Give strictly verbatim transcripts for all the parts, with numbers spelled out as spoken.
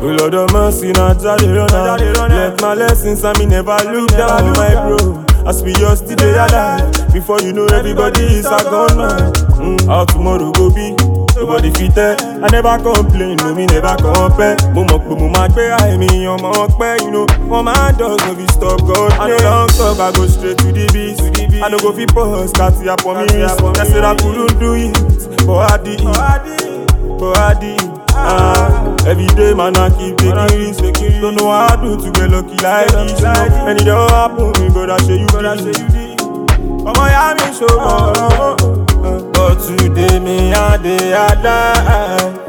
Oh Lord of mercy, not that they run out. Let my lessons and me never look down, my bro. As we just today alive. Before you know everybody is a gunman. Mm, how tomorrow go be? Nobody fit tell. I never complain, no me never compare. Mo mok mo mo mak pe I me on my pay, you know. For my dogs no be stop God. I no long talk, I go straight to the beat. I no go fit pause, cat ya for me. They said I couldn't do it, but I did it, but I did it. Ah, every day man I keep taking risks. Don't know what I do to get lucky like this, you know. And it don't happen, me brother say you did. Come on, yeah, me show more. But today me a day alive.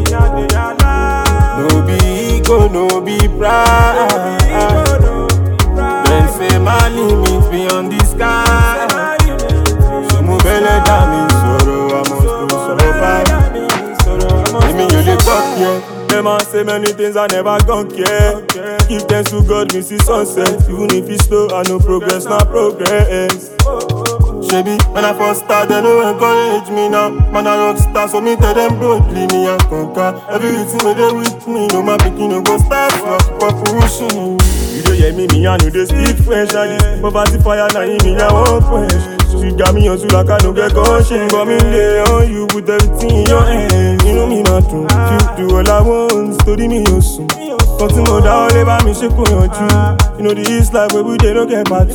No be ego, no be pride. Then say my limits beyond the sky. So move belly down me sorrow, I must go survive. I mean you dey talk yeah. Them a say many things I never gon' care. Give thanks to God, me see sunset. Even if it's slow, I know progress, not progress. Shebi, when I first start, they no encourage me now. Man, I rock star, so me tell them boldly, me and conquer. Everything where they with me, no my picking no go start, so I keep on pushing. You don't hear me, me I know they speak French. And this poverty fire, now me I won't quench. She got me on so like I don't get conscience. Come in there on you, put everything in your hands. You know me not true, you do all I want, study me your soon. Something more down, let me shake on your tree. You know the East life where we they don't get party.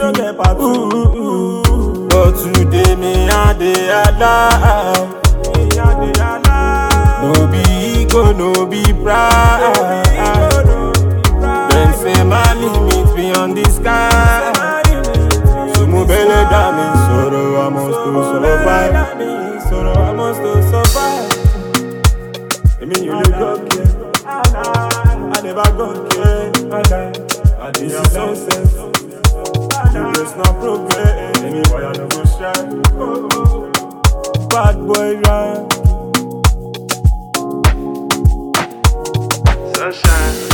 But today me a day alive. No be ego, no be pride. Then say my limits beyond the sky. So move belly down me sorrow, I must to survive. Sorrow, I must to survive. I mean you live up here. I never got care. I did your sunset. You just not progress. Tell me why I never shine. Bad boy rap. Sunshine.